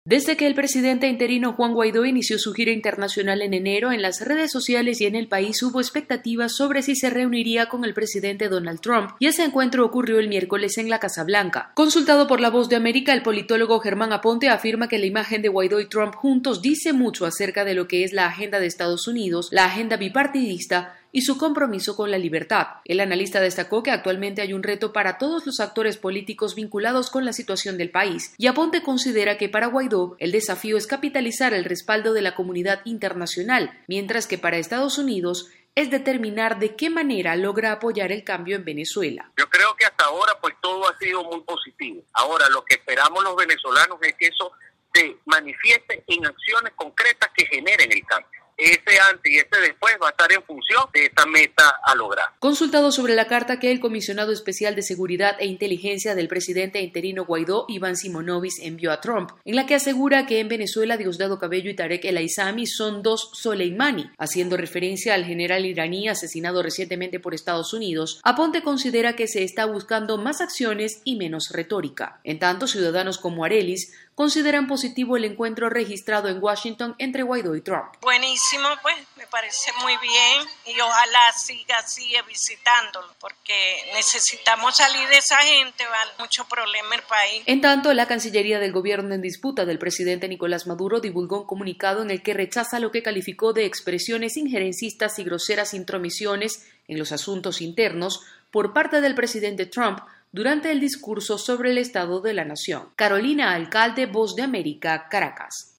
Desde que el presidente interino Juan Guaidó inició su gira internacional en enero, en las redes sociales y en el país hubo expectativas sobre si se reuniría con el presidente Donald Trump, y ese encuentro ocurrió el miércoles en la Casa Blanca. Consultado por La Voz de América, el politólogo Germán Aponte afirma que la imagen de Guaidó y Trump juntos dice mucho acerca de lo que es la agenda de Estados Unidos, la agenda bipartidista y su compromiso con la libertad. El analista destacó que actualmente hay un reto para todos los actores políticos vinculados con la situación del país, y Aponte considera que para Guaidó el desafío es capitalizar el respaldo de la comunidad internacional, mientras que para Estados Unidos es determinar de qué manera logra apoyar el cambio en Venezuela. Yo creo que hasta ahora pues todo ha sido muy positivo. Ahora lo que esperamos los venezolanos es que eso se manifieste en acciones concretas que generen el cambio. Ese antes y ese después va a estar en función de esta meta a lograr. Consultado sobre la carta que el comisionado especial de Seguridad e Inteligencia del presidente interino Guaidó, Iván Simonovic, envió a Trump, en la que asegura que en Venezuela Diosdado Cabello y Tarek El Aissami son dos Soleimani, haciendo referencia al general iraní asesinado recientemente por Estados Unidos, Aponte considera que se está buscando más acciones y menos retórica. En tanto, ciudadanos como Arelis consideran positivo el encuentro registrado en Washington entre Guaidó y Trump. Buenísimo, pues me parece muy bien y ojalá siga visitándolo, porque necesitamos salir de esa gente, vale mucho problema el país. En tanto, la Cancillería del gobierno en disputa del presidente Nicolás Maduro divulgó un comunicado en el que rechaza lo que calificó de expresiones injerencistas y groseras intromisiones en los asuntos internos por parte del presidente Trump durante el discurso sobre el estado de la nación. Carolina Alcalde, Voz de América, Caracas.